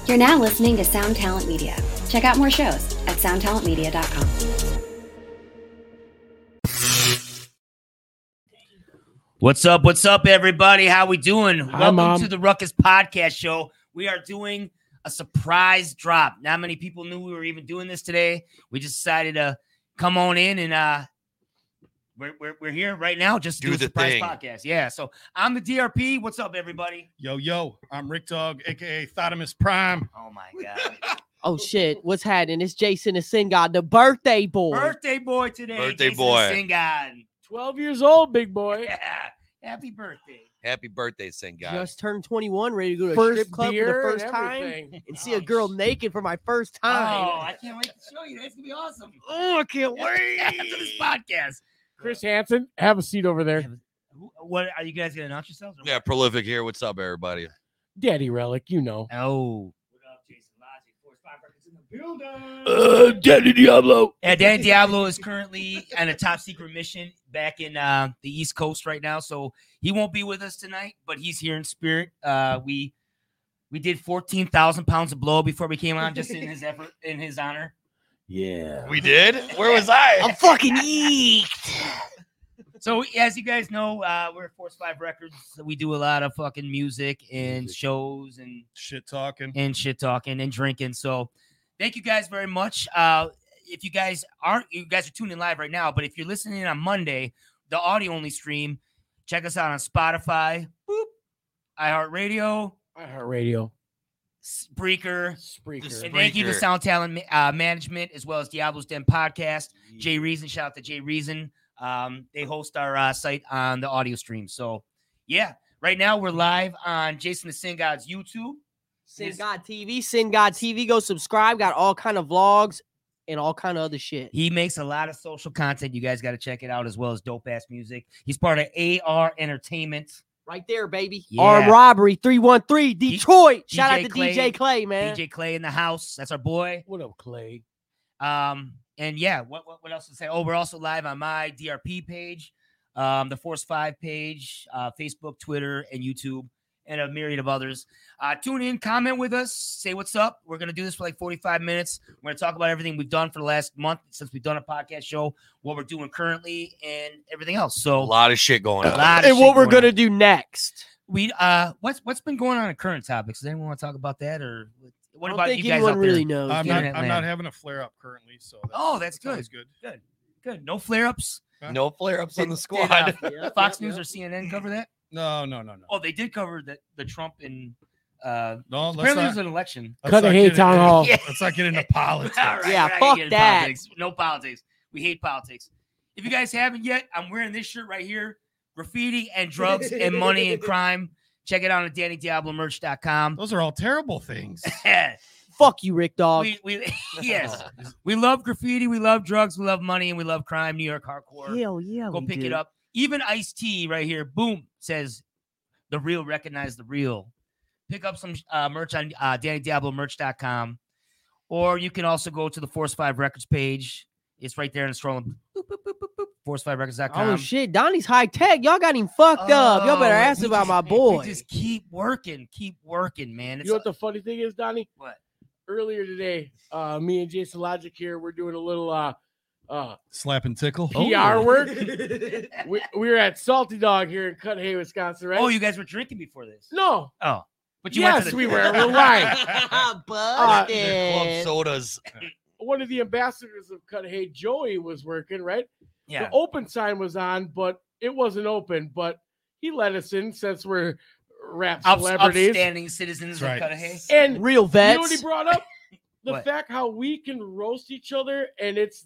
You're now listening to Sound Talent Media. Check out more shows at soundtalentmedia.com. What's up, everybody? How we doing? Hi, Welcome Mom. to the Ruckus Podcast Show. We are doing a surprise drop. Not many people knew we were even doing this today. We just decided to come on in and we're here right now just to do a surprise podcast. Yeah, so I'm the DRP. What's up, everybody? Yo, I'm Rick Dog, a.k.a. Thotimus Prime. Oh, my God. Oh, shit. What's happening? It's Jason the Sin God, the birthday boy. Birthday boy today. Birthday Jason boy. Sing God. 12 years old, big boy. Yeah. Happy birthday. Happy birthday, Sin God. Just turned 21, ready to go to a First strip club for the beer first and time everything. and see a girl naked for my first Oh, time. I can't wait to show you. That's going to be awesome. Oh, I can't wait. After this podcast. Chris Hansen, have a seat over there. What are you guys going to announce yourselves? or Yeah, Prolific here. What's up, everybody? Daddy Relic, you know. what? Oh. What up, Jason Logic? Force 5 Records in the building. Daddy Diablo. Yeah, Danny Diablo is currently on a top secret mission back in the East Coast right now, so he won't be with us tonight, but he's here in spirit. We did 14,000 pounds of blow before we came on, just in his effort, in his honor. Yeah. We did? Where was I? I'm fucking eeked. So as you guys know, we're at Force 5 Records. We do a lot of fucking music and shows and Shit talking. shit talking and drinking. So thank you guys very much. If you guys are tuning in live right now, but if you're listening on Monday, the audio only stream, check us out on Spotify, iHeartRadio, Spreaker. And thank you to Spreaker. Sound Talent Management as well as Diablo's Den Podcast. Jay Reason, shout out to Jay Reason. They host our site on the audio stream. So yeah, right now we're live on Jason the Sin God's YouTube. Sin God TV, Sin God TV. Go subscribe. Got all kind of vlogs and all kind of other shit. He makes a lot of social content. You guys got to check it out, as well as dope ass music. He's part of AR Entertainment. Right there, baby. Yeah. Armed Robbery 313 Detroit. Shout DJ out to Clay. DJ Clay, man. DJ Clay in the house. That's our boy. What up, Clay? And yeah, what else to say? Oh, we're also live on my DRP page, the Force 5 page, Facebook, Twitter, and YouTube, and a myriad of others. Tune in, comment with us, say what's up. We're going to do this for like 45 minutes. We're going to talk about everything we've done for the last month since we've done a podcast show, what we're doing currently, and everything else. So A lot of shit going on. And what we're going to do next. We what's been going on in current topics? Does anyone want to talk about that, or what I don't about think you guys anyone out really there? knows. I'm dude. Internet not land. having a flare up currently, so That's that sounds good. Good. No flare-ups. No flare-ups on the Did, squad. Fox News or CNN cover that? No. Oh, they did cover the Trump and No, let's apparently not. there's an election. let's Cut not a hate get town into- hall. Yeah. Let's not get into politics. All right, Yeah, we're not fuck getting into that. politics. No politics. We hate politics. If you guys haven't yet, I'm wearing this shirt right here. Graffiti and drugs and money and crime. Check it out at DannyDiabloMerch.com. Those are all terrible things. Fuck you, Rick Dog. we yes. We love graffiti, we love drugs, we love money, and we love crime, New York hardcore. Hell yeah. Go we pick do. it up. Even Ice-T right here, boom, says the real recognize the real. Pick up some merch on DannyDiabloMerch.com. Or you can also go to the Force 5 Records page. It's right there in the scroll. Boop, boop, boop, boop, boop. Force5records.com. Oh shit, Donnie's high tech. Y'all got him fucked up. Y'all better ask we about just- my boy. We just keep working, man. You know what the funny thing is, Donnie? What? Earlier today, me and Jason Logic here, we're doing a little Slap and tickle. PR work. we were at Salty Dog here in Cudahy, Wisconsin, right? Oh, you guys were drinking before this? No. Oh. But you Yes, went to the we were. We're lying. Club Busted. sodas. One of the ambassadors of Cudahy, Joey, was working, right? Yeah. The open sign was on, but it wasn't open. But he let us in since we're rap celebrities. Upstanding citizens That's of right. Cudahy. And Real you vets. know what he brought up? The What? fact how we can roast each other, and it's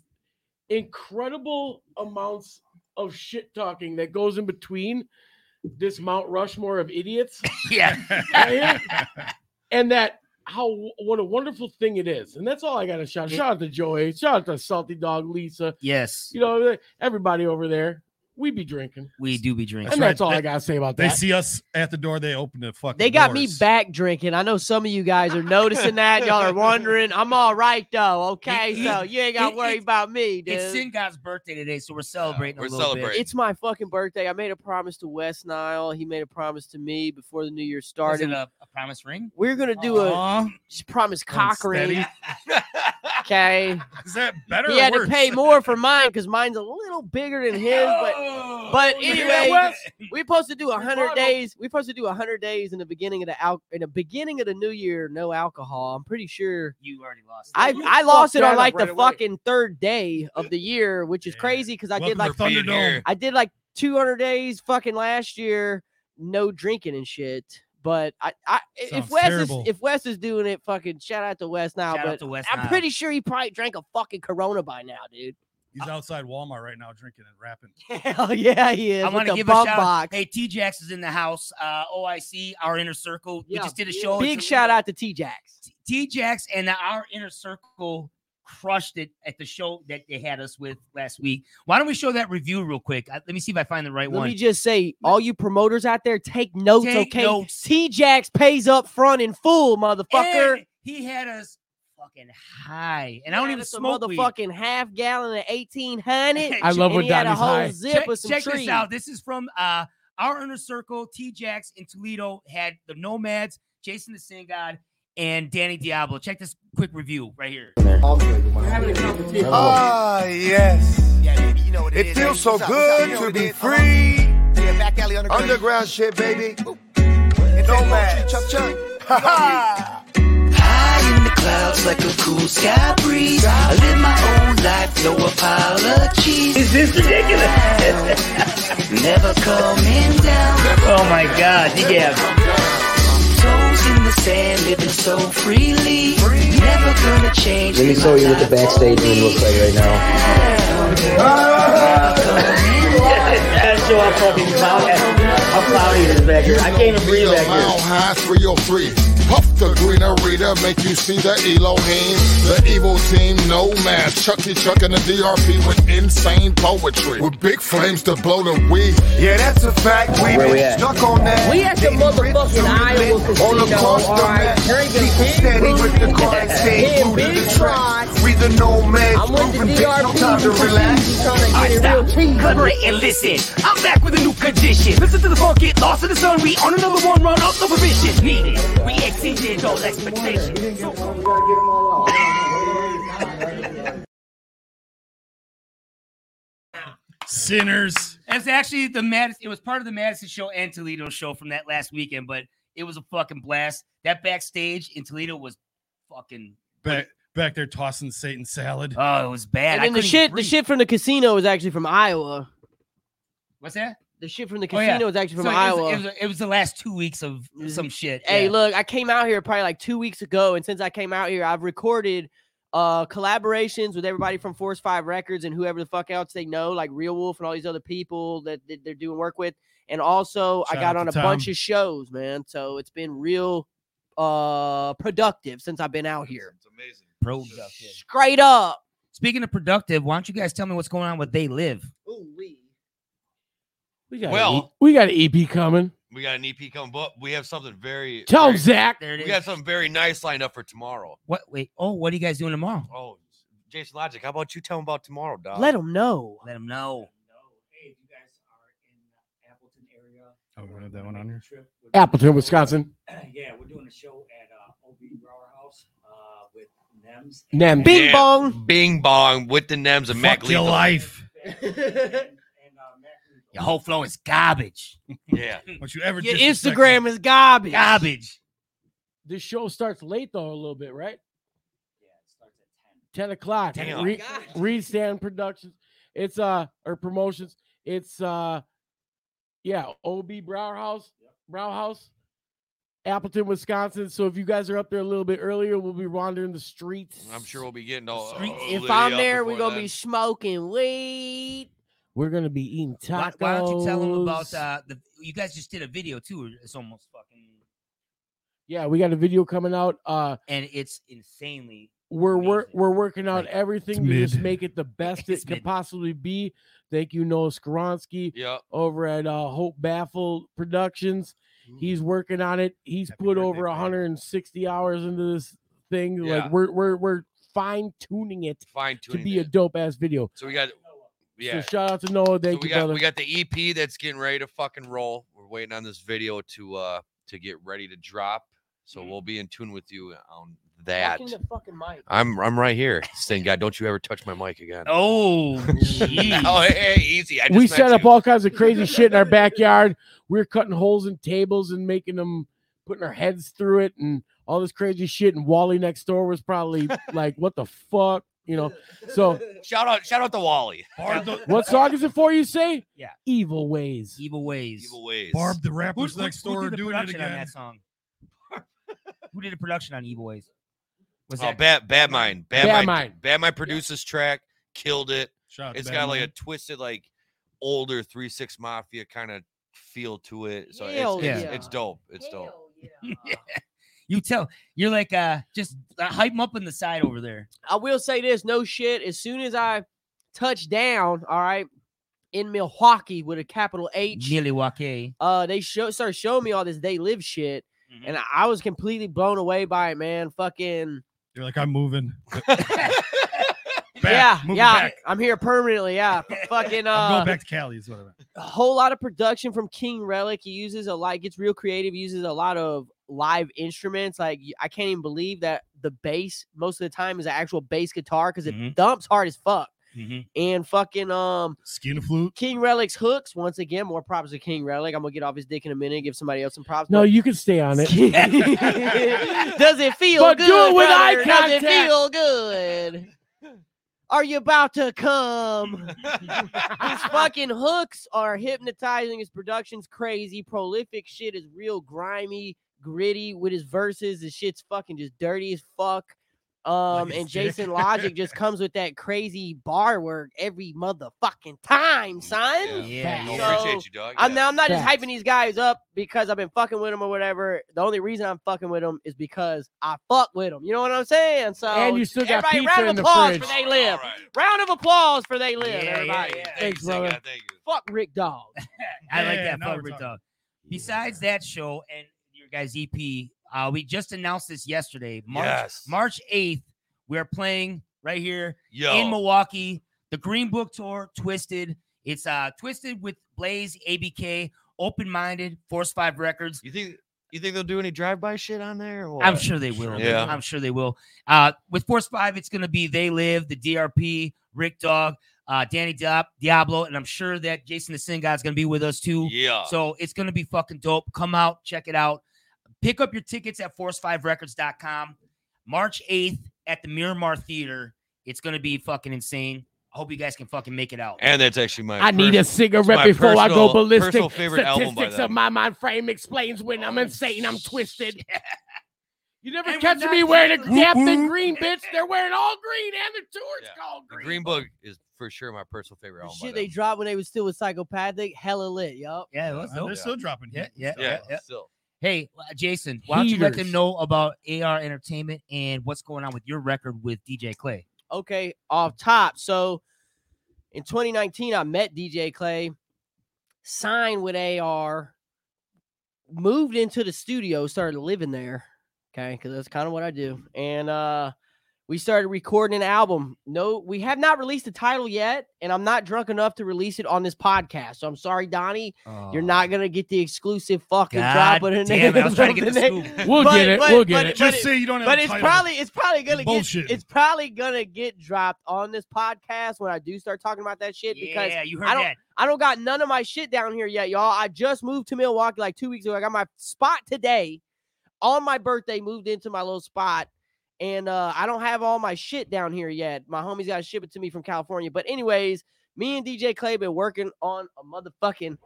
incredible amounts of shit talking that goes in between this Mount Rushmore of idiots. Yeah. Right here. And that what a wonderful thing it is. And that's all I got to shout. Shout out to Joey. Shout out to Salty Dog, Lisa. Yes. You know, everybody over there. We be drinking. We do be drinking. And right. that's all I gotta say about They that. see us at the door, they open the fucking They got me doors. back drinking. I know some of you guys are noticing that. Y'all are wondering. I'm all right though. Okay, so you ain't got to worry about me, dude. It's Sin God's birthday today, so we're celebrating we're a little celebrating. It's my fucking birthday. I made a promise to West Nile. He made a promise to me before the new year bit. Was started. it a promise ring? We're gonna do a Aw, promise cock steady. ring. Okay. is that better He or had worse? to pay more for mine because mine's a little bigger than his. But You hear anyway, that, Wes? we're supposed to do 100 Rebuttal. days. We're supposed to do 100 days in the beginning of the new year. No alcohol. I'm pretty sure. You already lost. I lost it that on up like right the away. fucking third day of the year, which is Yeah. crazy because I did Welcome like to Thunderdome. I did like 200 days fucking last year, no drinking and shit. But if Sounds Wes terrible. is Doing it, fucking shout out to Wes now. Shout out But to Wes I'm Nile. pretty sure he probably drank a fucking Corona by now, dude. He's outside Walmart right now drinking and rapping. Hell yeah, he is. I want to with the give a bump shout out. box. Hey, T-Jax is in the house. OIC, our inner circle. We Yeah, just did a show. Big shout out to T-Jax. T-Jax and our inner circle crushed it at the show that they had us with last week. Why don't we show that review real quick? Let me see if I find the right Let one. me just say, all you promoters out there, take notes, Take okay? notes. T-Jax pays up front in full, motherfucker. And he had us fucking high, and I don't even That's a smoke weed. motherfucking half gallon of 1800. I love and when he had a Donnie's whole high. zip Check, with some check trees. this out. This is from our inner circle. T-Jax in Toledo had the Nomads, Jason the Sin God, and Danny Diablo. Check this quick review right here. We're having a competition. Ah, yes. Yeah, baby, you know what It is, feels baby. so What's up, good you know to what be it is. free. Yeah, back alley underground. Underground shit, baby. And No then man. Chuck Chuck. Ha ha. High in the clouds like a cool sky breeze. I live my own life, no apologies. Is this ridiculous? Never coming down. Oh my God, yeah. Toes in the sand, living so freely. Never gonna change. Let me show you what the backstage room looks like right Show how fucking how cloudy it is back here. I can't even breathe back here. Mile high 303. Puff the greenery to make you see the Elohim. The evil team, Nomad, Chucky Chuck and the DRP with insane poetry. With big flames to blow the weed. Yeah, that's a fact. We've Where we been at? stuck on that. We at the motherfucking Iowa On the casino, coast all of right, that. drinking Keep big steady with the booty, grind, stay getting glued to big the track. shots. We the nomads, I'm with the moving bitch, no time to DRP. relax. Trying to get it real cheap. Collaborate and listen. I'm back with a new condition. Listen to the funk, get lost in the sun. We on another one, run up the provision. Needed. We exceeded all expectations. Sinners. That's actually the Madison. It was part of the Madison show and Toledo show from that last weekend, but it was a fucking blast. That backstage in Toledo was fucking. Back there tossing Satan salad. Oh, it was bad. And then the shit from the casino was actually from Iowa. What's that? The shit from the Oh, yeah. casino was actually from So Iowa. it was the last 2 weeks of some shit. Hey, yeah. look, I came out here probably like 2 weeks ago, and since I came out here, I've recorded collaborations with everybody from Force 5 Records and whoever the fuck else they know, like Real Wolf and all these other people that they're doing work with. And also, I Shout got out on to a bunch Tom. of shows, man. So it's been real productive since I've been out here. It's amazing. Productive. Straight up. Speaking of productive, why don't you guys tell me what's going on with They Live? We got Well- we got an EP coming. We got an EP coming, but we have something very. Tell him, very- Zach. There it We is. got something very nice lined up for tomorrow. What? Wait. Oh, what are you guys doing tomorrow? Oh, Jason Logic, how about you tell him about tomorrow, dog? Let them know. Let them know. Hey, if you guys are in the Appleton area, Oh, we have that one on here. trip, we're Appleton, doing- Wisconsin. Yeah, we're doing a show at OB Brower House with Nems. Nem. Bing Yeah. bong. Bing bong with the Nems and Mac Fuck your Lethal. life. And Mac Lethal. Your whole flow is garbage. Yeah. Don't you ever Your disrespect Instagram me. is garbage. Garbage. This show starts late though, a little bit, right? Yeah, it starts at 10 o'clock. Damn. Reed Stand Productions. It's or promotions. It's OB Brower House, Appleton, Wisconsin. So if you guys are up there a little bit earlier, we'll be wandering the streets. I'm sure we'll be getting all. If I'm there, we're gonna be smoking weed. We're gonna be eating Why, tacos. why don't you tell them about the? You guys just did a video too. It's almost fucking. Yeah, we got a video coming out. And it's insanely we're amazing. working out Like, everything it's to just mid. make it the best It's it could mid. possibly be. Thank you, Noah Skoronsky Yep. over at Hope Baffle Productions. He's working on it. He's Happy put birthday, over Fran. 160 hours into this thing. Yeah. Like we're fine tuning it Fine to tuning. be a dope ass video. So we got. Yeah. So shout out to Noah. Thank So you, brother. we got the EP that's getting ready to fucking roll. We're waiting on this video to get ready to drop. So we'll be in tune with you on that. Fucking the fucking mic. I'm right here. Saying, God, don't you ever touch my mic again. Oh, jeez. Oh, hey, easy. I just We met set up you. all kinds of crazy shit in our backyard. We're cutting holes in tables and making them, putting our heads through it and all this crazy shit. And Wally next door was probably like, what the fuck? You know, so Shout out to Wally. what song is it for, you say? Yeah. Evil Ways. Evil Ways. Evil ways. Barb the rappers Who next did door the doing it production on again. that song? Who did the production on Evil Ways? Was Oh, that Bad Mind. Bad Mind. Bad Mind produced this track, killed it. Shout out to It's Bad got like a Mind. twisted, like older 3-6 Mafia kind of feel to it. So Hell it's yeah. dope. It's dope. You tell you're like just hype him up in the side over there. I will say this, no shit. As soon as I touch down, all right, in Milwaukee with a capital H, Milwaukee. they started showing me all this They Live shit, Mhm. and I was completely blown away by it, man. Fucking You're like, I'm moving. Moving yeah. back. I'm here permanently. Yeah, fucking I'm going back to Cali. Is what I meant. a whole lot of production from King Relic. He uses a lot, gets real creative. He uses a lot of live instruments. Like I can't even believe that the bass most of the time is an actual bass guitar because it Mhm. dumps hard as fuck. Mm-hmm. And fucking Skin flute. King Relic's hooks. Once again, more props to King Relic. I'm gonna get off his dick in a minute. Give somebody else some props. No, but- you can stay on it. Does it feel But good? do it with eye brother? Does it contact. feel good? Are you about to come? His fucking hooks are hypnotizing. His production's crazy. Prolific shit is real grimy, gritty with his verses. His shit's fucking just dirty as fuck. Like his And dick. Jason Logic just comes with that crazy bar work every motherfucking time, son. Yeah, No, yeah. appreciate you, dog. I'm not just Facts. hyping these guys up because I've been fucking with them or whatever. The only reason I'm fucking with them is because I fuck with them. You know what I'm saying? So And you still got everybody, pizza round in of the applause fridge. for They Live. All right. Round of applause for They Live, Yeah, everybody. yeah, yeah. Thanks, Thank you. brother. Thank you. Fuck Rick Dog. I like Yeah, that now fuck we're Rick talking. Dog. Besides that show and your guys' EP, we just announced this yesterday. Yes. March 8th, we're playing right here Yo. in Milwaukee. The Green Book Tour, Twisted. It's Twisted with Blaze, ABK, Open Minded, Force 5 Records. You think they'll do any drive-by shit on there? Or I'm what? sure they will. Yeah. I'm sure they will. With Force 5, it's going to be They Live, the DRP, Rick Dog, Danny Diablo, and I'm sure that Jason the Sin God's going to be with us too. Yeah. So it's going to be fucking dope. Come out, check it out. Pick up your tickets at force5records.com. March 8th at the Miramar Theater. It's going to be fucking insane. I hope you guys can fucking make it out. And that's actually my. I need a cigarette my before I go personal- ballistic. personal favorite album by Statistics them. of my mind frame explains when I'm insane. I'm twisted. You never And catch we're me not wearing a getting- Captain Green, bitch. They're wearing all green, and the tour's Yeah. called The Green. Green Book is for sure my personal favorite The album. by shit they them. dropped when they was still with Psychopathic, hella lit, yup. Yeah, it was dope. They're still dropping. Yeah, heat. yeah, Yeah. yeah. Still. Hey, Jason, why don't you let them Heaters. know about AR Entertainment and what's going on with your record with DJ Clay? Okay, off top. So in 2019, I met DJ Clay, signed with AR, moved into the studio, started living there. Okay, because that's kind of what I do. And we started recording an album. No, we have not released the title yet, and I'm not drunk enough to release it on this podcast. So I'm sorry, Donnie. You're not gonna get the exclusive fucking drop of the damn name. it, I was trying to get the name. scoop. We'll But- get it. but- We'll get but- it. but Just it- say you don't have But a it's title. probably gonna Bullshit. get it's probably gonna get dropped on this podcast when I do start talking about that shit because Yeah, you heard I don't that. I don't got none of my shit down here yet, y'all. I just moved to Milwaukee like 2 weeks ago. I got my spot today. On my birthday, moved into my little spot. And I don't have all my shit down here yet. My homies got to ship it to me from California. But anyways, me and DJ Clay been working on a motherfucking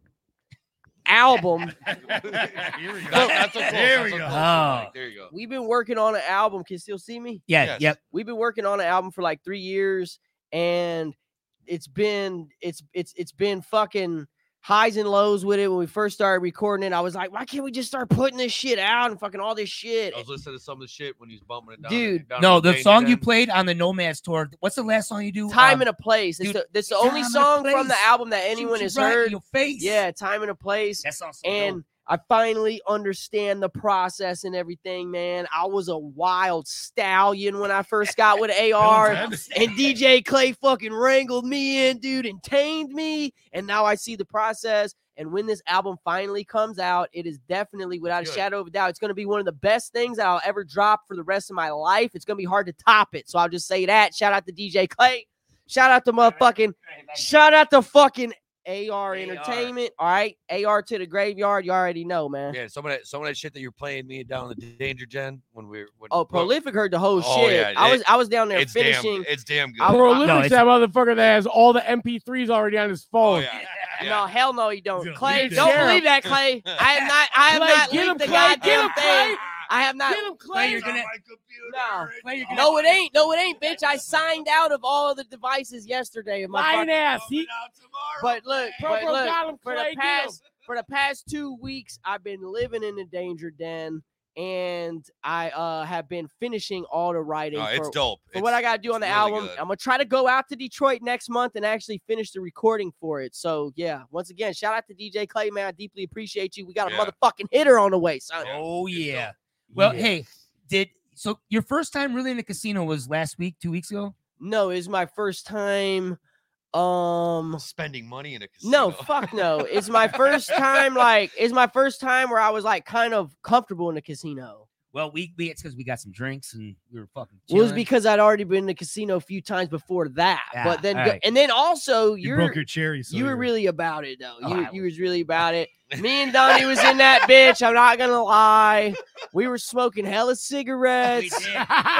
album. Here we go. That's so close. There That's we so go. close. Oh. There you go. We've been working on an album. Can you still see me? Yeah, Yes. yep. We've been working on an album for like 3 years, and it's been fucking highs and lows with it when we first started recording it. I was like, why can't we just start putting this shit out and fucking all this shit? I was listening to some of the shit when he's bumping it down. Dude. down No, the the song you Den. played on the Nomads tour. What's the last song you do? Time and a Place. dude, It's the only Time and a song from the Place. album that anyone Shoot has you right in heard. your face. Yeah, Time and a Place. That song's so And dope. I finally understand the process and everything, man. I was a wild stallion when I first got with AR, and DJ Clay fucking wrangled me in, dude, and tamed me. And now I see the process. And when this album finally comes out, it is definitely, without a Good. shadow of a doubt, it's going to be one of the best things that I'll ever drop for the rest of my life. It's going to be hard to top it. So I'll just say that. Shout out to DJ Clay. Shout out to motherfucking, shout out to fucking AR Entertainment. All right. AR to the graveyard. You already know, man. Yeah, some of that shit that you're playing me down the Danger Gen when we're Oh, Prolific heard the whole Oh, shit. yeah, I was down there it's finishing. It's damn good. Prolific's that motherfucker that has all the MP3s already on his phone. No, hell no, you don't. Dude, Clay, leak don't it. believe that, Clay. I have Clay, not get him, leaked the Clay, get goddamn him, thing. Clay. I have not. Get him, Clay. You're gonna, No, it ain't. No, it ain't, bitch. I signed out of all of the devices yesterday. Of my Lying fucking- ass. But look, Pro got him, for Clay, the get him. past 2 weeks, I've been living in the Danger Den, and I have been finishing all the writing. No, it's for, dope. For what I gotta do on the album, good. I'm gonna try to go out to Detroit next month and actually finish the recording for it. So yeah, once again, shout out to DJ Clay, man. I deeply appreciate you. We got a motherfucking hitter on the way, son. Oh yeah. Well, hey, so your first time really in the casino was last week, 2 weeks ago? No, it's my first time. Spending money in a casino. No, fuck no. It's my first time. It's my first time where I was like kind of comfortable in the casino. Well, it's because we got some drinks and we were fucking Well, it was chilling. because I'd already been in the casino a few times before that. Ah, But then, all right. and then also, You broke your cherry. So you were you're- really about it though. Oh, I You was really about it. Me and Donnie was in that bitch. I'm not gonna lie. We were smoking hella cigarettes. We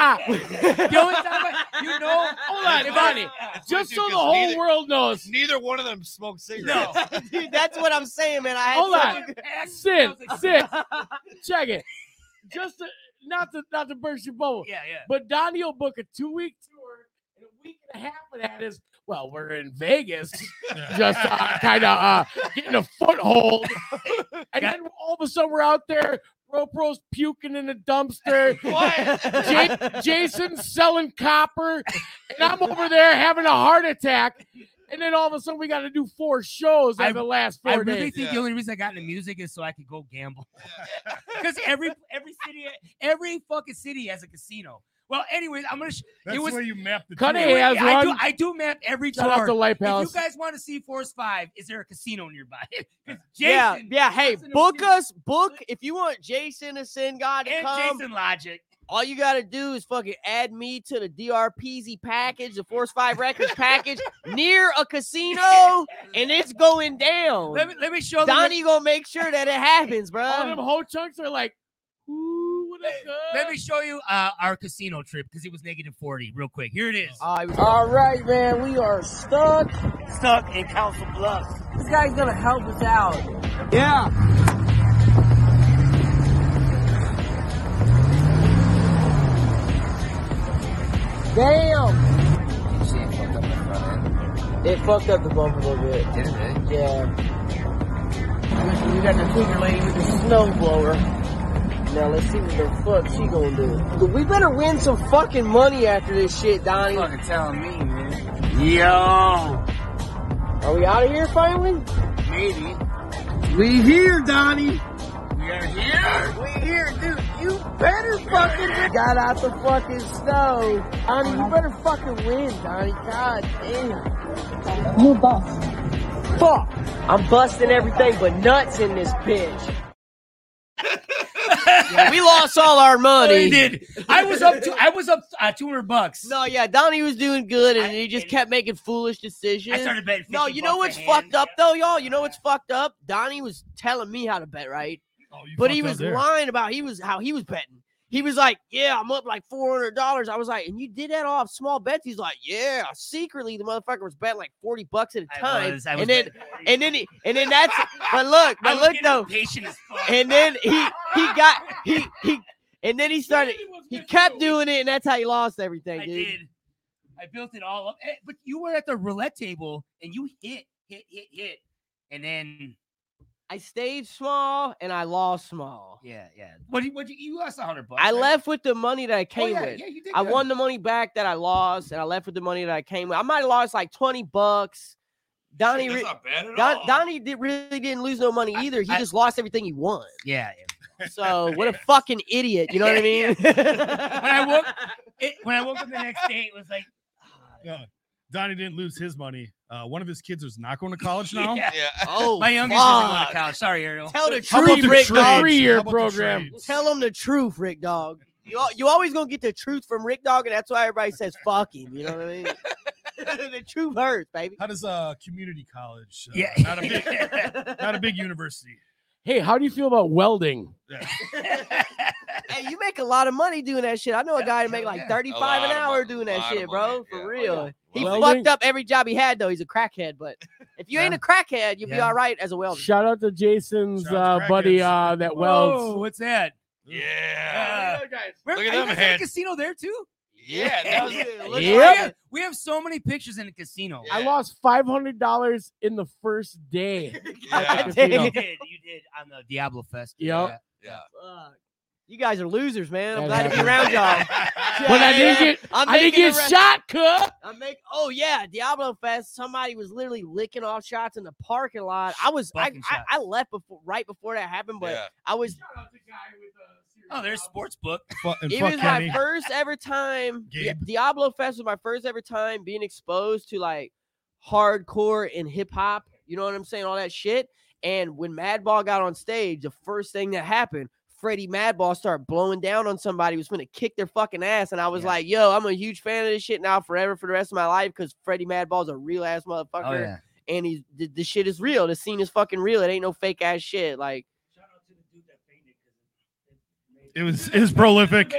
did. The only time you know, Hold on, Donnie. Just so the whole world knows. Neither one of them smoked cigarettes. no. Dude, that's what I'm saying, man. I had Hold such on. a good- Sid, check it. Just not to burst your bubble. Yeah. But Donnie will book a 2-week tour, and a week and a half of that is, well, we're in Vegas, just kind of getting a foothold. And then all of a sudden we're out there, Ropro's puking in a dumpster. Jason's selling copper, and I'm over there having a heart attack. And then all of a sudden we got to do 4 shows in the last 4 I days. really think the only reason I got into music is so I could go gamble. Because every city, every fucking city has a casino. Well, anyways, I'm gonna. That's where you map the Cuddy tour. has one. I do map every Shout out tour. to Light If Palace. you guys want to see Force 5, is there a casino nearby? 'Cause Yeah. Hey, Jason- book if you want Jason to send God to and come. Jason Logic. All you got to do is fucking add me to the DRPZ package, the Force 5 Records package, near a casino, and it's going down. Let me show them. Donnie gonna make sure that it happens, bro. All them whole chunks are like, ooh, what a good. Let me show you our casino trip because it was -40 real quick. Here it is. All right, man, we are stuck in Council Bluffs. This guy's gonna help us out. Yeah. Damn. It fucked up the bump a little bit. Did it really? Yeah. We got the Cougar lady with the snow blower. Now let's see what the fuck she gonna do. We better win some fucking money after this shit, Donnie. Fucking telling me, man. Yo. Are we out of here finally? Maybe. We here, Donnie. We are here. We here, dude. You better fucking got out the fucking snow. Donnie, you better fucking win, Donnie. God damn. You bust. Fuck. I'm busting everything but nuts in this bitch. Yeah, we lost all our money. We did. I was up $200. No, yeah, Donnie was doing good, and he just kept making foolish decisions. I started betting 50 No, you know bucks what's a hand. fucked up, though, y'all? You know what's fucked up? Donnie was telling me how to bet, right? But he was lying about how he was betting. He was like, yeah, I'm up like $400. I was like, and you did that off small bets? He's like, yeah. Secretly, the motherfucker was betting like $40 at a time. I was and then that's, but look though. Patient as fuck. And then and then he kept doing it, and that's how he lost everything, I dude. did. I built it all up. But you were at the roulette table and you hit. and then I stayed small and I lost small. yeah. What you lost $100? I right? left with the money that I came with. Yeah, you did I good. won the money back that I lost, and I left with the money that I came with. I might have lost like $20. Donnie, That's not bad at all. Donnie really didn't lose no money either. He just lost everything he won. Yeah. So what a fucking idiot. You know what I mean? When I woke up the next day, it was like, Donnie didn't lose his money. One of his kids is not going to college now. Yeah. Oh, my youngest isn't going to fuck. college. Sorry, Ariel. Tell the How about truth, the Rick trades? Dog. 3-year How about the program. trades? Tell him the truth, Rick Dog. You always gonna get the truth from Rick Dog, and that's why everybody says fuck him. You know what I mean? The truth hurts, baby. How does community college? Yeah. Not a big university. Hey, how do you feel about welding? Hey, you make a lot of money doing that shit. I know a guy that make like A 35 lot an of hour money. doing A that lot of shit, money. bro. For Yeah. real. He Welding? fucked up every job he had, though. He's a crackhead, but if you ain't a crackhead, you'll be all right as a welder. Shout out to Jason's Shout out to buddy crackheads. that Whoa, welds. what's that? Yeah. Look at are you them, guys head. at the casino there too? Yeah. That was Look Yep. at We have so many pictures in the casino. I lost $500 in the first day. Yeah. At the casino. You did on the Diablo Fest. Yep. Yeah. Fuck. You guys are losers, man. I'm That glad to be around y'all. But I didn't get it shot, cut. Oh yeah, Diablo Fest. Somebody was literally licking off shots in the parking lot. I Bucking shots. left right before that happened, but Yeah. I was. Oh, there's Sportsbook. And It fuck was Kenny. my first ever time. Gabe. Diablo Fest was my first ever time being exposed to like hardcore and hip hop. You know what I'm saying? All that shit. And when Madball got on stage, the first thing that happened, Freddie Madball started blowing down on somebody who was going to kick their fucking ass. And I was like, yo, I'm a huge fan of this shit now forever for the rest of my life because Freddie Madball's a real ass motherfucker. Oh yeah. And the shit is real. The scene is fucking real. It ain't no fake ass shit. Like, Shout out to the dude that painted because It was prolific.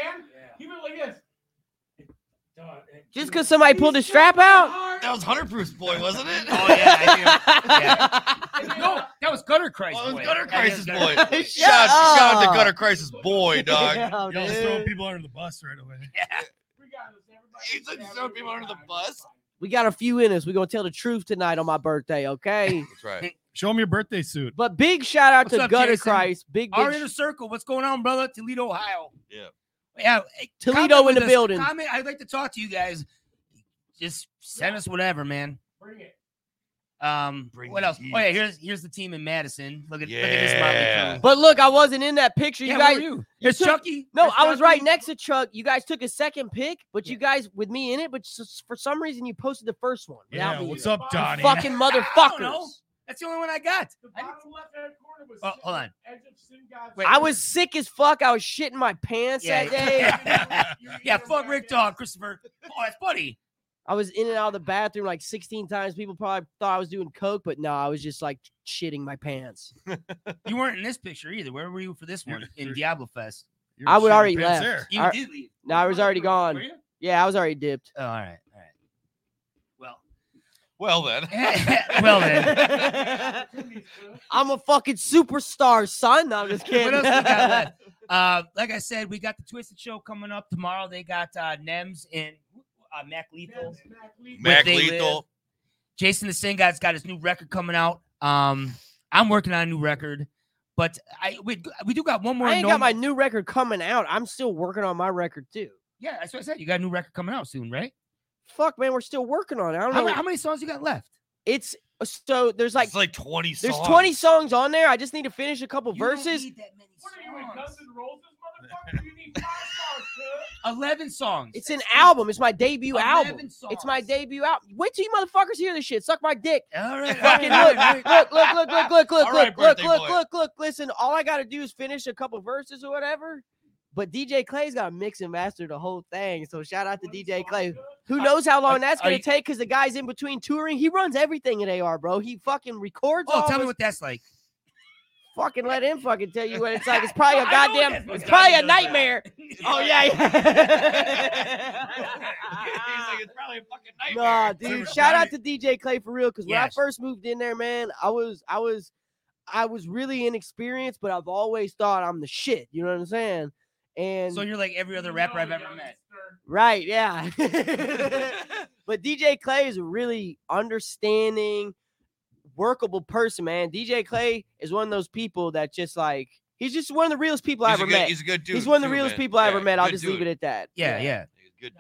just because somebody pulled his strap out. That was Hunter Proof's boy, wasn't it? Oh yeah. I do. No, that was Gutter Christ. Oh, it was boy. Gutter That is Christ's Gutter boy. Christ. Shout out to up. Gutter Christ's boy, dog. Yeah, Y'all just dude. throwing people under the bus right away. He's like throwing people under the bus. We got a few in us. We're going to tell the truth tonight on my birthday, okay? That's right. Show him your birthday suit. But big shout out What's to up, Gutter Jason? Christ. Big Our inner circle. What's going on, brother? Toledo, Ohio. Yeah. Yeah. hey, Toledo comment in the with us. building. Comment. I'd like to talk to you guys. Just send us whatever, man. Bring it. Bring What the else? Oh yeah, heat. here's the team in Madison. Look at Yeah. this motley crew. But look, I wasn't in that picture. Yeah, You where guys, were you? Here's took- Chucky. no, There's I was Chucky. right next to Chuck. You guys took a second pick, but you guys with me in it. But for some reason, you posted the first one. without Yeah, me what's in it. up, Donnie? Fucking I don't know. motherfuckers. That's the only one I got. Oh, hold on. Wait, I was sick as fuck. I was shitting my pants that day. yeah, fuck Rick Dog, Christopher. Oh, that's funny. I was in and out of the bathroom like 16 times. People probably thought I was doing coke, but no, I was just like shitting my pants. You weren't in this picture either. Where were you for this one? In you're- Diablo Fest. You I were would shitting already your pants left. there. You I- did leave. No, I was already gone. Were you? Yeah, I was already dipped. Oh, all right. Well, Well then. well then. I'm a fucking superstar, son. No, I'm just kidding. What else we got left? Like I said, we got the Twisted Show coming up tomorrow. They got Nems and Mac Lethal. Mac They Lethal. Live. Jason the Sin Guy's got his new record coming out. I'm working on a new record, but we do got one more. I ain't got my new record coming out. I'm still working on my record too. Yeah, that's what I said. You got a new record coming out soon, right? Fuck, man, we're still working on it. I don't How, know. how many songs you got left? It's so there's like It's like 20 songs. there's 20 songs on there. I just need to finish a couple You don't verses. need that many songs. 11 songs. It's an album. It's my debut 11 album. songs. It's my debut album. Wait till you motherfuckers hear this shit. Suck my dick. All right. Fucking all look, right, all right. look. All right, birthday boy. Look. Listen, all I gotta do is finish a couple verses or whatever. But DJ Clay's got to mix and master the whole thing. So shout out to DJ Clay. Who knows how long that's are gonna you- take? Because the guy's in between touring. He runs everything at AR, bro. He fucking records. Oh, all tell me his- what that's like. Fucking let him fucking tell you what it's like. It's probably a I know goddamn. that's what It's God probably a does. nightmare. Oh yeah. He's like, it's probably a fucking nightmare. Nah, dude. Shout out to DJ Clay for real. Because when I Yes. first moved in there, man, I was really inexperienced, but I've always thought I'm the shit. You know what I'm saying? And So you're like every other rapper I've ever met. right, yeah. But DJ Clay is really understanding workable person, man. DJ Clay is one of those people that just like he's just one of the realest people I ever met. He's a good dude. He's one of the too, realest man. people I ever Yeah, met. I'll good just dude. leave it at that. Yeah. He's a good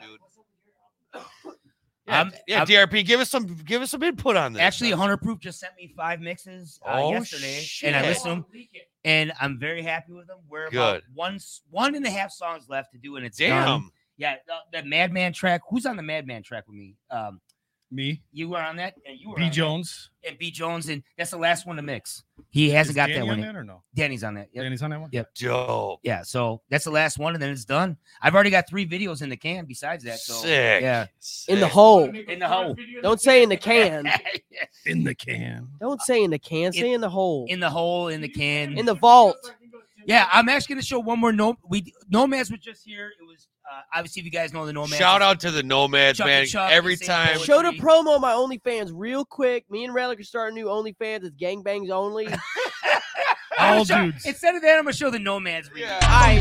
dude. Yeah, DRP, give us some input on this. Actually, 100 Proof just sent me 5 mixes yesterday, and I listened to them, and I'm very happy with them. We're about Good. 1.5 songs left to do, and it's Damn. done. Yeah, that Madman track. Who's on the Madman track with me? Me. You were on that, and you were B. on Jones. that. And B. Jones, and that's the last one to mix. He hasn't Is got Danny that one on yet. that or no? Danny's on that. Yep. Danny's on that one? Yep. Dope. Yeah, so that's the last one, and then it's done. I've already got 3 videos in the can besides that. So Sick. yeah, In the hole. in the hole. Don't say in the can. In the can. Don't say in the can. Say in the hole. In the hole, in the can, In the vault. Yeah, I'm actually gonna show one more. Nomads were just here. It was obviously if you guys know the Nomads. Shout out to the Nomads, Chuck man. and Chuck, Every St. time. Louis. Show the promo on my OnlyFans real quick. Me and Relic are starting a new OnlyFans. It's gangbangs only. All dudes. Instead of that, I'm gonna show the Nomads. Yeah. All right.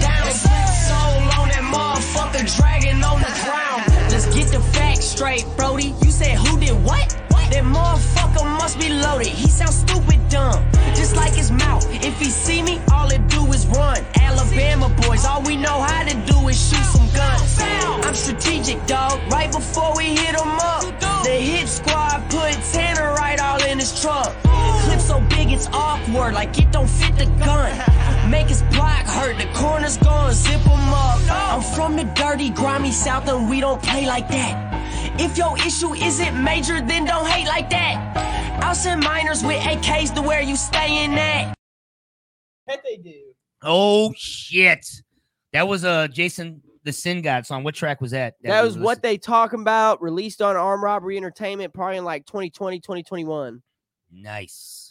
Soul on that motherfucker dragging on the ground. Let's get the facts straight, Brody. You said who did what? That motherfucker must be loaded. He sounds stupid dumb, just like his mouth. If he see me, all it do is run. Alabama boys, all we know how to do is shoot some guns. I'm strategic, dog. Right before we hit him up, the hit squad put Tanner right all in his truck. Clip so big it's awkward, like it don't fit the gun. Make his block hurt, the corners gonna zip him up. I'm from the dirty, grimy South, and we don't play like that. If your issue isn't major, then don't hate like that. I'll send minors with AKs to where you staying at. Bet they do. Oh shit, that was Jason the Sin God song. What track was that? That was What They Talking About, released on Armed Robbery Entertainment, probably in like 2020, 2021. Nice.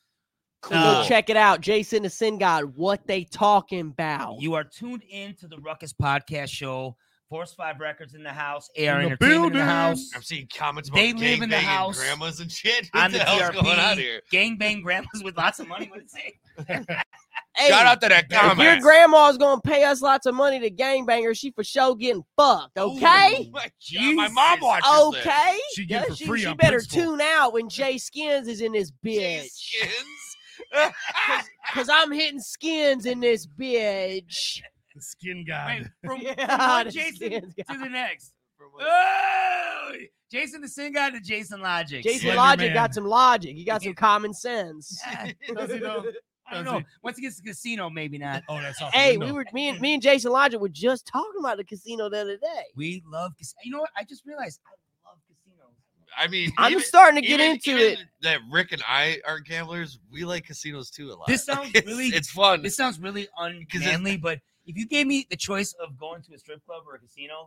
Go check it out. Jason the Sin God, What They Talking About. You are tuned in to the Ruckus Podcast Show. Force 5 Records in the house. AR In the Entertainment in building. the house. I'm seeing comments about They live in the gangbanging house. grandmas and shit. On What the the hell's going on DRP. here? Gangbang grandmas with lots of money. What it say? Hey, Shout out to that if your comment. grandma's gonna pay us lots of money to gangbang her, she for sure getting fucked, okay? My mom watches this. Okay? She get it for free she on better principle. tune out when Jay Skins is in this bitch. Skins. Cause I'm hitting skins in this bitch. The skin god. Wait, from Yeah, one the Jason Skins to guy. the next. Oh, Jason the Sin God to Jason Logic. Jason Slender Logic Man. got some logic. He got some common sense. Does he know? I don't Does know. he? Once he gets to the casino, maybe not. Oh, that's off the Hey, window. me and Jason Logic were just talking about the casino the other day. We love casinos. You know what? I just realized I love casinos. I mean, I'm starting to get even- into even it. That Rick and I are gamblers. We like casinos too a lot. This sounds really- it's fun. This sounds really unmanly, but if you gave me the choice of going to a strip club or a casino,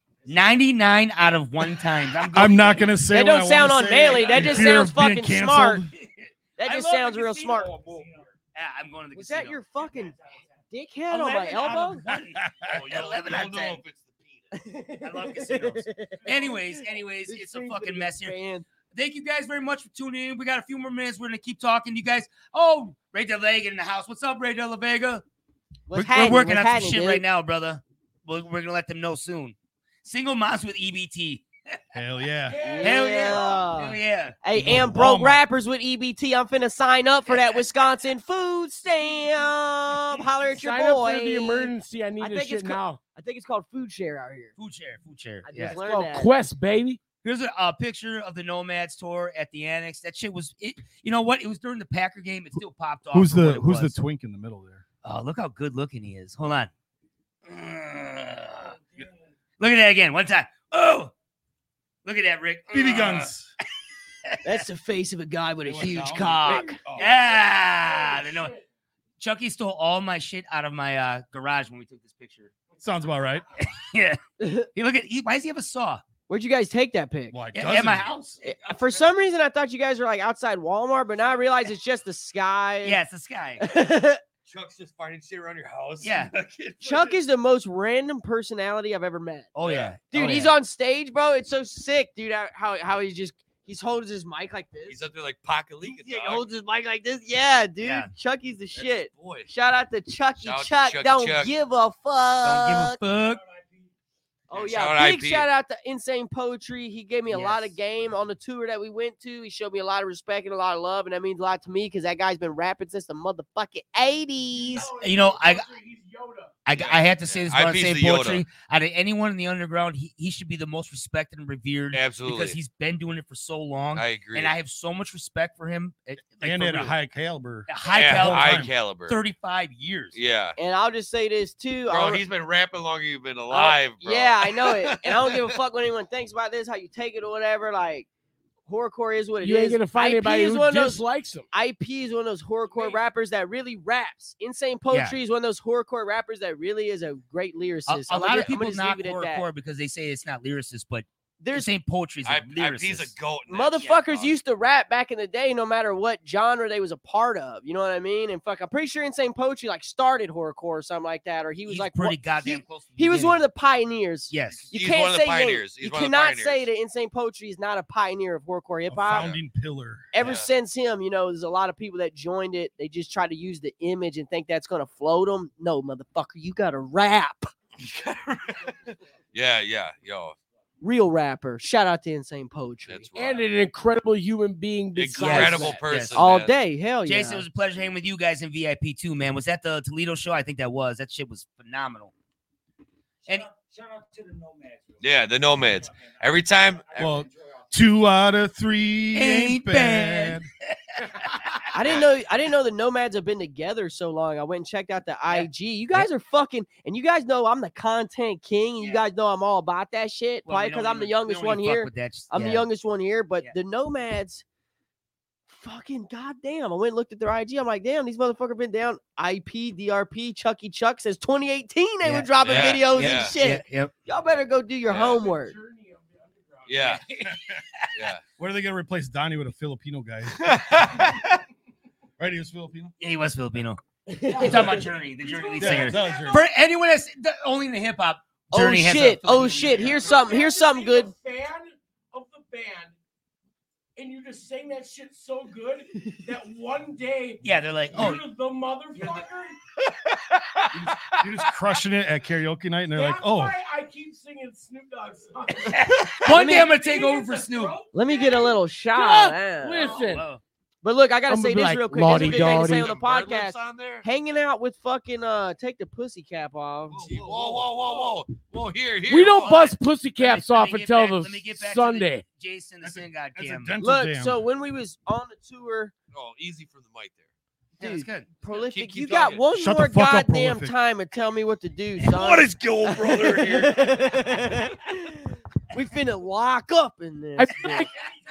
99 out of 1 times, I'm not gonna say. That what I don't sound wanna say unmanly. That in just fear sounds of being fucking canceled. smart. That I just love the sounds real casino. smart. Yeah, I'm going to the Was casino. that your fucking dickhead on my elbow? you'll 11 out of know 10. if it's the penis. I love casinos. Anyways, it's a fucking mess here. Man. Thank you guys very much for tuning in. We got a few more minutes. We're gonna keep talking. You guys. Oh, Ray De La Vega in the house. What's up, Ray De La Vega? What's We're happening? working What's on some happening, shit dude? right now, brother. We're gonna let them know soon. Single moms with EBT. Hell yeah. Hell yeah. Hell yeah. Hey, Go and to broke Walmart. rappers with EBT. I'm finna sign up for that Wisconsin food stamp. Holler at your Sign boy. up for the emergency. I need I this think shit it's now. I think it's called food share out here. Food share. I just Yeah. learned Oh, that. Quest, baby. Here's a picture of the Nomads tour at the Annex. That shit was it. You know what? It was during the Packer game. It still popped off. Who's for what the it Who's the was. twink in the middle there? Oh, look how good looking he is. Hold on. Look at that again. One time. Oh, look at that, Rick. BB guns. That's the face of a guy with a They went huge down. cock. Oh. Yeah. They know. Chucky stole all my shit out of my garage when we took this picture. Sounds about right. Yeah. Hey, look at. Why does he have a saw? Where'd you guys take that pic? Why At my house. For some reason, I thought you guys were like outside Walmart, but now I realize it's just the sky. Yeah, it's the sky. Chuck's just finding shit around your house. Yeah. Chuck is the most random personality I've ever met. Oh yeah, Dude, Oh, he's yeah. on stage, bro. It's so sick, dude. How he's holding his mic like this. He's up there like pocket league. Yeah, he holds his mic like this. Yeah, dude. Yeah. Chucky's the shit. Boy. Shout out to Chucky Shout out to Chuck. Chucky Don't Chuck. give a fuck. Don't give a fuck. Oh, Oh Shout yeah, out big IP. shout out to Insane Poetry. He gave me a lot Yes. of game on the tour that we went to. He showed me a lot of respect and a lot of love, and that means a lot to me because that guy's been rapping since the motherfucking 80s. You know, I have to say this about IP's Insane the Yoda. Poetry. Out of anyone in the underground, he should be the most respected and revered. Absolutely. Because he's been doing it for so long. I agree. And I have so much respect for him. And for at a real. high caliber. High Yeah, caliber. high caliber. 35 years. Yeah. And I'll just say this too. Bro, he's been rapping longer you've been alive, bro. Yeah, I know it. And I don't give a fuck what anyone thinks about this, how you take it or whatever. Like, horrorcore is what it is. You ain't gonna find IP anybody is who one of those- dislikes him. IP is one of those horrorcore rappers that really raps. Insane Poetry is one of those horrorcore rappers that really is a great lyricist. A lot of I'm people gonna just knock leave it at that. horrorcore because they say it's not lyricist, but There's Insane Poetry is a lyricist. IP's a goat. in that shit, Motherfuckers dog. used to rap back in the day, no matter what genre they was a part of. You know what I mean? And fuck, I'm pretty sure Insane Poetry like started horrorcore or something like that, or he was He's like pretty what- goddamn close. To the He was one of beginning. the pioneers. Yes. You He's can't one of the say pioneers. You He's one of the cannot pioneers. say that Insane Poetry is not a pioneer of horrorcore hip A hop. founding pillar. Ever Yeah. since him, you know, there's a lot of people that joined it. They just try to use the image and think that's gonna float them. No, motherfucker, you gotta rap. Yeah, yo. Real rapper. Shout out to Insane Poetry. That's right. And an incredible human being. besides Incredible that. person. All man. day. Hell yeah. Jason, it was a pleasure hanging with you guys in VIP too, man. Was that the Toledo show? I think that was. That shit was phenomenal. And Shout out to the Nomads. Yeah, the Nomads. Every time. Well, 2 out of 3 ain't Ain't bad. I didn't know the Nomads have been together so long. I went and checked out the IG. You guys are fucking, and you guys know I'm the content king, and you guys know I'm all about that shit. well, Probably we because don't I'm the even- youngest we don't one even fuck here. with that. I'm the Yeah. youngest one here, but Yeah. the Nomads, fucking goddamn. I went and looked at their IG. I'm like, damn, these motherfuckers been down. IP, DRP, Chucky Chuck says 2018 they Yeah. were dropping Yeah. videos Yeah. and shit. Yep. Y'all better go do your Yeah. homework. Yeah. Yeah. What are they gonna replace Donnie with a Filipino guy? Right, he was Filipino. Yeah, he was Filipino. You're talking about Journey, the Journey lead Yeah, singer. that was Journey. For anyone that's only in the hip hop, Oh Journey has a shit! Oh Filipino shit! lead Here's something good. Fan of the band, and you just sang that shit so good that one day Yeah, they're like, oh, you're the motherfucker. You're just crushing it at karaoke night, and they're like, That's "Oh, why I keep singing Snoop Dogg's songs. one day I'm gonna take over for Snoop. Let me get a little shot. Ah, man. Listen, Oh, But look, I gotta I'm say gonna be this like, real quick. This is a good thing to Lottie say on the Some bird podcast. lips on there? Hanging out with fucking take the pussy cap off. Whoa. Here. we don't Hold bust pussy caps Let me off get until back- the let me get back to Sunday. Jason the That's a- Sin God that's a Cam. dental Look, dam." so when we was on the tour, on. Oh, easy for the mic there. Yeah, that's good. prolific, keep you got talking. one Shut more the fuck up, goddamn Prolific. time to tell me what to do, son. What is going, brother? Here. We finna lock up in this. I bitch.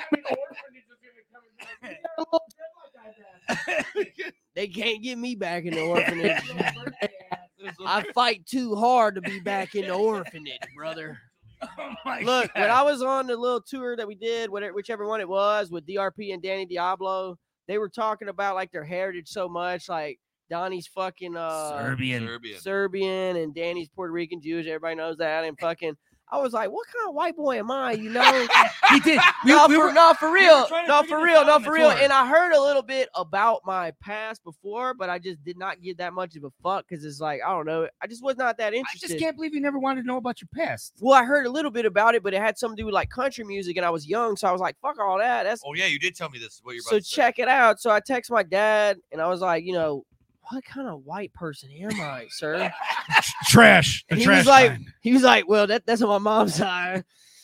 They can't get me back in the orphanage. I fight too hard to be back in the orphanage, brother. Oh my Look, God. when I was on the little tour that we did, whichever one it was, with DRP and Danny Diablo, they were talking about like their heritage so much, like Donnie's fucking Serbian and Danny's Puerto Rican Jewish. Everybody knows that. And fucking, I was like, what kind of white boy am I? You know? He did. No, We were for real. trying to No, figure for this real. out No, on the for real. tour. And I heard a little bit about my past before, but I just did not give that much of a fuck because it's like, I don't know. I just was not that I interested. just can't believe you never wanted to know about your past. Well, I heard a little bit about it, but it had something to do with like country music, and I was young, so I was like, fuck all that. That's Oh yeah, you did tell me this. What you're about so to say. check it out. So I text my dad, and I was like, you know, what kind of white person am I, sir? trash. The And trash. he was like, well, that's on my mom's side.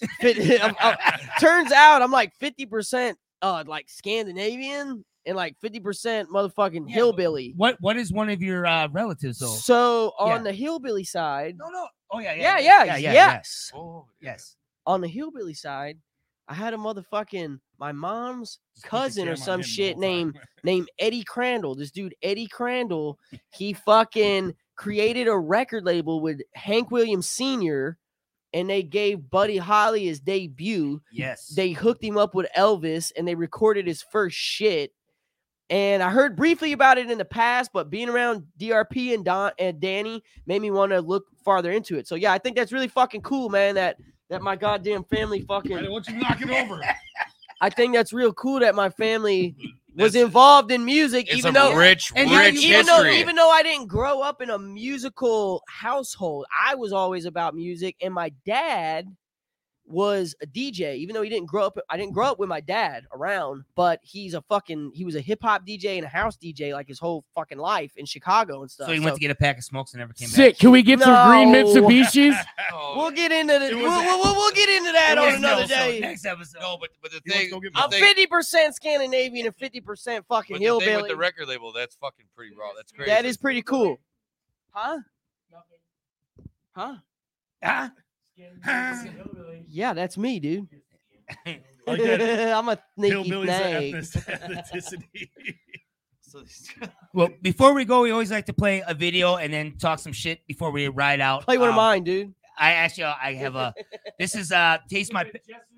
Turns out I'm like 50% like Scandinavian and like 50% motherfucking Yeah, hillbilly. What is one of your relatives though? So on Yeah. the hillbilly side, No. Oh yeah. yes. Oh, Yes. On the hillbilly side, I had a motherfucking my mom's cousin or some shit named Eddie Crandall. This dude Eddie Crandall, he fucking created a record label with Hank Williams Sr. and they gave Buddy Holly his debut. Yes. They hooked him up with Elvis and they recorded his first shit. And I heard briefly about it in the past, but being around DRP and Danny made me want to look farther into it. So yeah, I think that's really fucking cool, man. That my goddamn family fucking. Why don't you knock it over? I think that's real cool that my family was involved in music, It's even a though rich even history. though I didn't grow up in a musical household, I was always about music, and my dad was a DJ. Even though I didn't grow up with my dad around, but he was a hip hop DJ and a house DJ like his whole fucking life in Chicago and stuff. So he went to get a pack of smokes and never came Sick. back. Can we get some green No. Mitsubishis? We'll get into the, we'll get into that on another day. Next episode. No, but the He wants thing, to go get I'm my- 50% Scandinavian and 50% fucking but the thing with hillbilly. the record label, that's fucking pretty raw. That's crazy. That is pretty cool. Huh? Huh? Ah. Yeah, that's me, dude. Like that I'm a sneaky hillbilly's snake. ethnicity. Well, before we go, we always like to play a video and then talk some shit before we ride out. Play one of mine, dude. I have a. This is Taste My.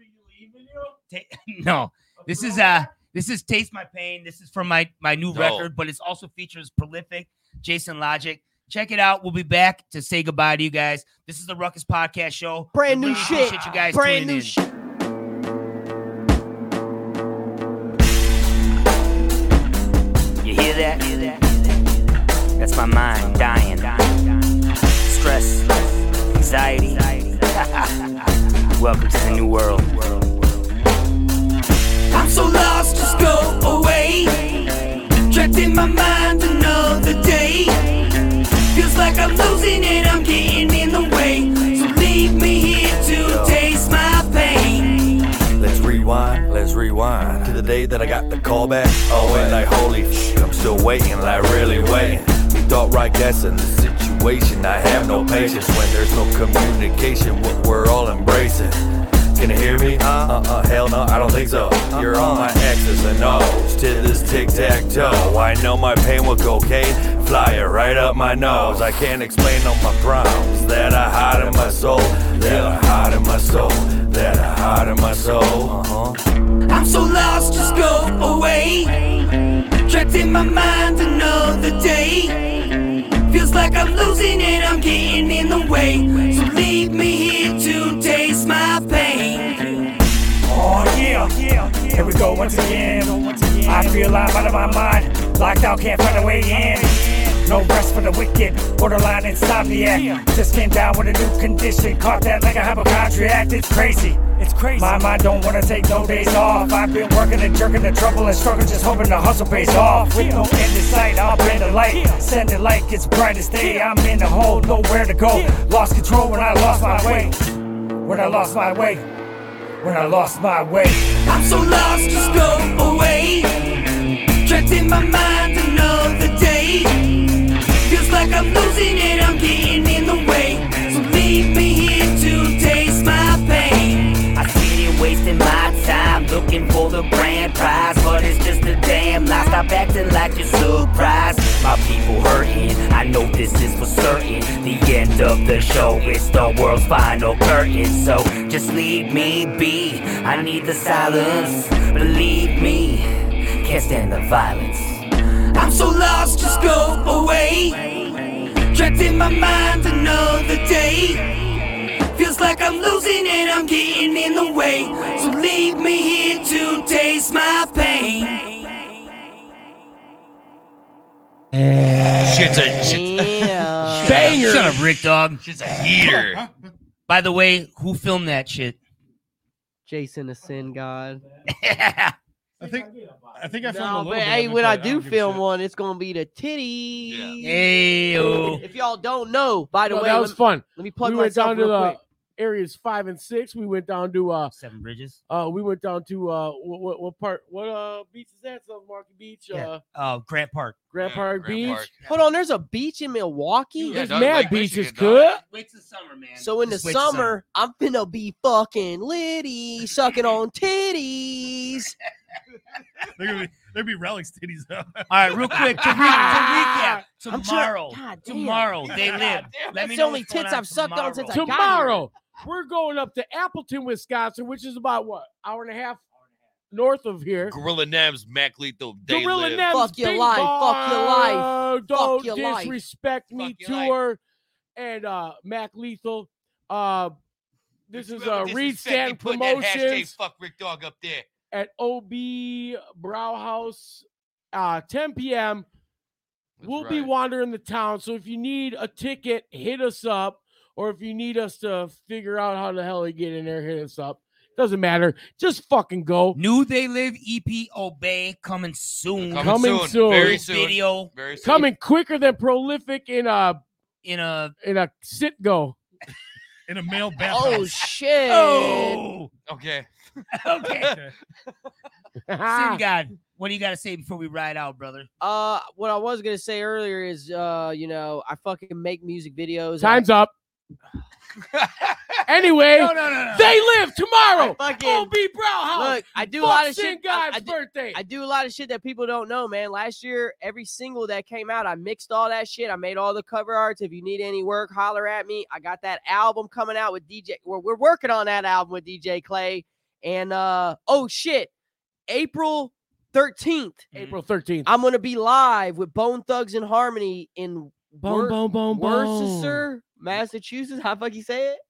No, this is Taste My Pain. This is from my new record, but it also features Prolific, Jason Logic. Check it out. We'll be back to say goodbye to you guys. This is the Ruckus Podcast Show. Brand new Really shit. appreciate you guys Brand tuning new in. shit. You hear that? That's my mind dying. Stress, anxiety. Welcome to the new world. I'm so lost, just go away. Trapped in my mind another day. Feels like I'm losing and I'm getting in the way. So leave me here to taste my pain. Let's rewind to the day that I got the call back. Oh, and like, holy f, I'm still waiting, like really waiting. We thought right guessing the situation. I have no patience when there's no communication. What we're all embracing. Can you hear me? Hell no, I don't think so. You're on my X's and O's to this tic-tac-toe. I know my pain with cocaine, fly it right up my nose. I can't explain all my problems that I hide in my soul, that I hide in my soul, that I hide in my soul. I'm so lost, just go away. Trapped in my mind another day. Feels like I'm losing and I'm getting in the way. So leave me here to taste my pain. Oh yeah, here we go once again. I feel I'm out of my mind, locked out, can't find a way in. No rest for the wicked, borderline insomniac. Just came down with a new condition, caught that like a hypochondriac. It's crazy. My mind don't wanna take no days off. I've been working and jerking the trouble and struggle, just hoping the hustle pays off. With no end in sight, I'll bend the light, send it like it's bright as day. I'm in the hole, nowhere to go. Lost control when I lost my way. When I lost my way. When I lost my way. I'm so lost, just go away. Trapped in my mind another day. Feels like I'm losing and I'm getting in the way. So leave me here to taste my pain. I sit here wasting my time looking for the grand prize, but it's just a damn lie. Stop acting like you're surprised. My people hurting, I know this is for certain. The end of the show, it's the world's final curtain. So just leave me be, I need the silence. Believe me, can't stand the violence. I'm so lost, just go away. Trapped in my mind another day. Feels like I'm losing and I'm getting in the way. So leave me here to taste my pain. Shit's a Banger. Shut up, Rick Dog. Shit's a heater. By the way, who filmed that shit? Jason the Sin God. I think I filmed a No, little but bit hey, of it, when but I don't do give a film shit. one, it's gonna be the titties. Hey-o. If y'all don't know, by the No, way, that was fun. Let me plug We went myself down to real the quick. areas 5 and 6. We went down to Seven Bridges. we went down to what part? What beach is that? South Market Beach. Grant Park. Grand Park Beach. Hold on, there's a beach in Milwaukee. There's mad beaches, good. Wait till summer, man. So in the Just wait till summer, I'm finna be fucking litty, sucking on titties. There'd be relics titties though. All right, real quick to recap. I'm Tomorrow, God damn. tomorrow they live. Let That's me the know only what's going tits on I've sucked on since I got here. Tomorrow, we're going up to Appleton, Wisconsin, which is about what, hour and a half north of here. Gorilla Nems, Mac Lethal, they Gorilla live. Nems, Fuck your Bing life, Bong, fuck your life, Don't fuck your life. disrespect me Fuck your life. tour and Mac Lethal. This is a Reed Disrespect me, Stanton putting that hashtag Promotions. fuck Rick Dog up there. at OB Brauhaus, 10 p.m. We'll be wandering the town. So if you need a ticket, hit us up. Or if you need us to figure out how the hell to get in there, hit us up. Doesn't matter. Just fucking go. New They Live EP Obey coming soon. Coming soon. Very soon. Video. Very soon. Coming quicker than Prolific in a sit go. In a male bathhouse. Oh shit. Oh. Okay. Okay. Sin God, what do you got to say before we ride out, brother? What I was gonna say earlier is, I fucking make music videos. Time's up. Anyway, No. They Live tomorrow. Fucking OB Brauhaus. Look, I do a lot of Sin shit. God's birthday. I do a lot of shit that people don't know, man. Last year, every single that came out, I mixed all that shit. I made all the cover arts. If you need any work, holler at me. I got that album coming out with DJ. We're working on that album with DJ Clay. And April 13th. April 13th. I'm gonna be live with Bone Thugs and Harmony in Worcester, Massachusetts. How the fuck you say it?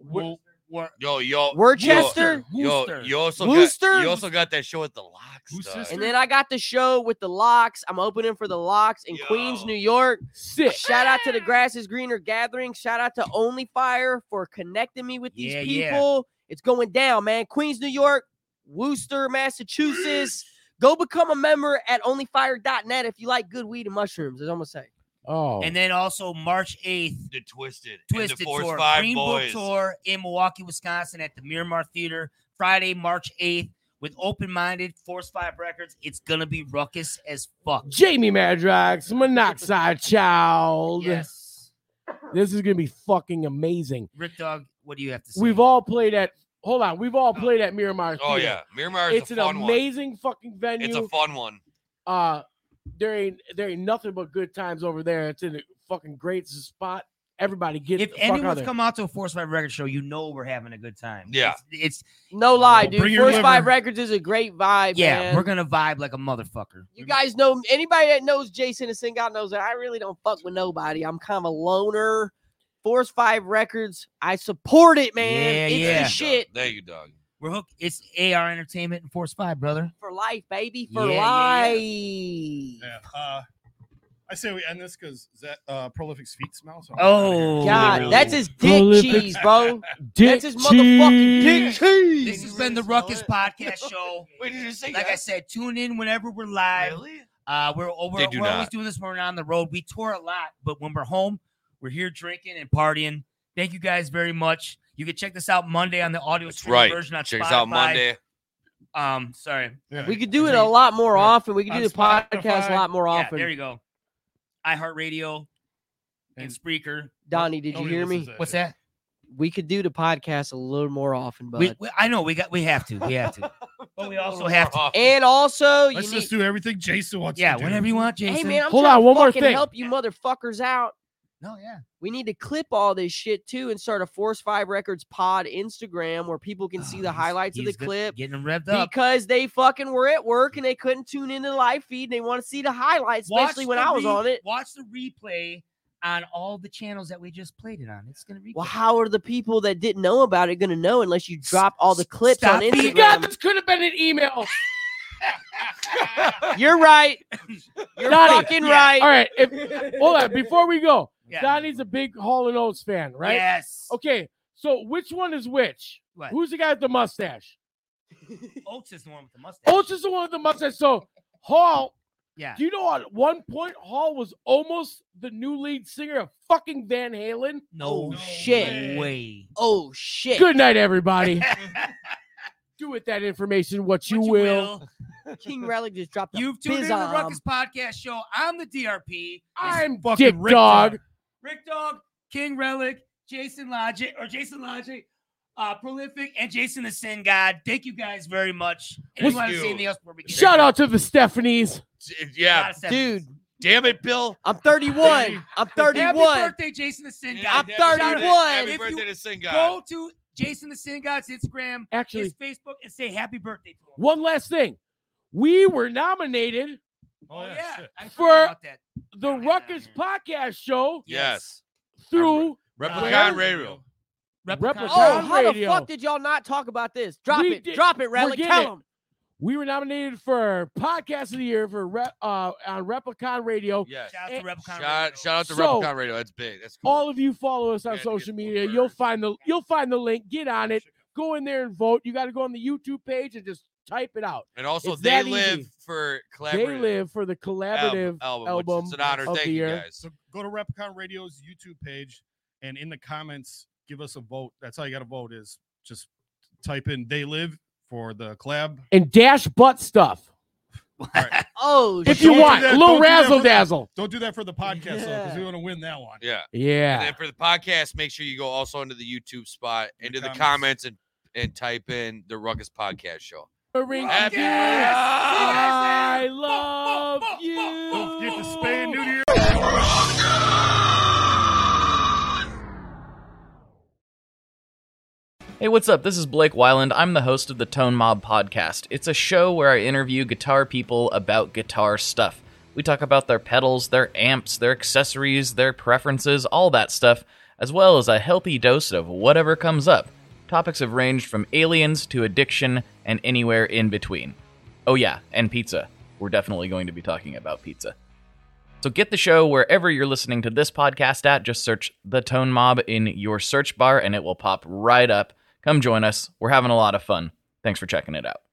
Worcester. You also got that show at the Locks. And then I got the show with the Locks. I'm opening for the Locks in Queens, New York. Sick. Shout out to the Grass is Greener Gathering. Shout out to Only Fire for connecting me with these people. It's going down, man. Queens, New York, Worcester, Massachusetts. Go become a member at onlyfire.net if you like good weed and mushrooms, as I'm going to say. Oh. And then also March 8th, the Twisted Tour, Force 5 Green Boys. Book Tour in Milwaukee, Wisconsin at the Miramar Theater, Friday, March 8th with Open Minded, Force 5 Records. It's going to be ruckus as fuck. Jamie Madrox, Monoxide Child. Yes. This is going to be fucking amazing. Rick Dog, what do you have to say? We've all played at Miramar Theater. Oh, yeah. Miramar is It's a an fun amazing fucking venue. It's a fun one. There ain't nothing but good times over there. It's in a fucking great spot. Everybody get If the fuck out anyone's there. come out to a Force 5 Record show, you know we're having a good time. Yeah. It's no lie, dude. Bring your Force liver. 5 Records is a great vibe, yeah, man. we're going to vibe like a motherfucker. You guys know, anybody that knows Jason and Sin God knows that I really don't fuck with nobody. I'm kind of a loner. Force 5 Records, I support it, man. It's the shit. There you dog. We're hooked. It's AR Entertainment and Force 5, brother. For life, baby. For Yeah, life. Yeah. I say we end this because Prolific's feet smell. So Oh, God, that's his dick Prolific. cheese, bro. Dick That's his motherfucking dick cheese. cheese. This has been the Ruckus Podcast Show. Wait, did you say Like I said, tune in whenever we're live. Really? We're They do always not. doing this when we're on the road. We tour a lot, but when we're home, we're here drinking and partying. Thank you guys very much. You can check this out Monday on the audio That's stream right. version on Check Spotify. us out Monday. Sorry. Yeah. We could do it a lot more often. We could On do the podcast Spotify. a lot more Yeah, often. there you go. iHeartRadio and And- Spreaker. Donnie, did you Nobody hear listens me? to What's that? We could do the podcast a little more often, bud. I know we have to. We have to. But we also have to. And also, you Let's need. just do everything Jason wants Yeah, to do. whenever you want, Jason. Hey, man, I'm Hold trying on, to one more fucking thing. help you motherfuckers out. No, yeah. We need to clip all this shit too and start a Force 5 Records pod Instagram where people can see the highlights of the He's clip getting them revved up. because they fucking were at work and they couldn't tune into the live feed and they want to see the highlights, especially when I was on it. Watch the replay on all the channels that we just played it on. It's gonna be Well, how are the people that didn't know about it going to know unless you drop all the clips Stop on being You got Instagram? this could have been an email. You're right. You're Donnie, fucking yeah. right. All right. Hold on. Before we go, Yeah. Donnie's a big Hall & Oates fan, right? Yes. Okay. So which one is which? What? Who's the guy with the mustache? Oates is the one with the mustache. Oates is the one with the mustache. So Hall, Yeah. do you know at one point Hall was almost the new lead singer of fucking Van Halen? No shit. way. Oh, shit. Good night, everybody. Do with that information what you will. King Relic just dropped the You've tuned in to the Bizom. Ruckus Podcast Show. I'm the DRP. I'm fucking Dick Rick Dog. Rick Dog, King Relic, Jason Logic, Prolific, and Jason the Sin God. Thank you guys very much. And if you want to say anything else before we get Shout out to the Stephanies. Yeah. Dude, Damn it, Bill. I'm 31. I'm 31. Happy birthday, Jason the Sin God. I'm 31. Happy If birthday you to Sin God. Go to Jason the Sin God's Instagram, Actually- his Facebook, and say happy birthday to him. One last thing. We were nominated Oh, yeah. shit. I forgot For- about that. the Ruckus Podcast Show Yes. through Replicon Radio. Replicon Oh, how the Radio. fuck did y'all not talk about this? Drop We it. did- Drop it, we're Relic. getting Tell it. them. We were nominated for Podcast of the Year for on Replicon Radio. Yes. Shout out to Replicon Shout out to So, Replicon Radio. That's big. That's cool. All of you follow us on social media. You'll find the link. Get on it. Go in there and vote. You got to go on the YouTube page and just type it out. And also, It's they that live easy. for collaborative. They live for the collaborative album which is an honor. of Thank the you year. guys. So go to Replicon Radio's YouTube page and in the comments, give us a vote. That's how you got to vote is just type in They Live for the collab. And dash butt stuff. Oh, if you Don't want do that- a little don't do that razzle for the- dazzle. Don't do that for the podcast though, because we want to win that one. Yeah. Yeah. And then for the podcast, make sure you go also into the YouTube spot, into the comments. comments, and type in the Ruckus Podcast Show. Happy Yes! I love you. Don't forget to spay and neuter your Hey, what's up? This is Blake Weiland. I'm the host of the Tone Mob Podcast. It's a show where I interview guitar people about guitar stuff. We talk about their pedals, their amps, their accessories, their preferences, all that stuff, as well as a healthy dose of whatever comes up. Topics have ranged from aliens to addiction and anywhere in between. Oh yeah, and pizza. We're definitely going to be talking about pizza. So get the show wherever you're listening to this podcast at. Just search The Tone Mob in your search bar and it will pop right up. Come join us. We're having a lot of fun. Thanks for checking it out.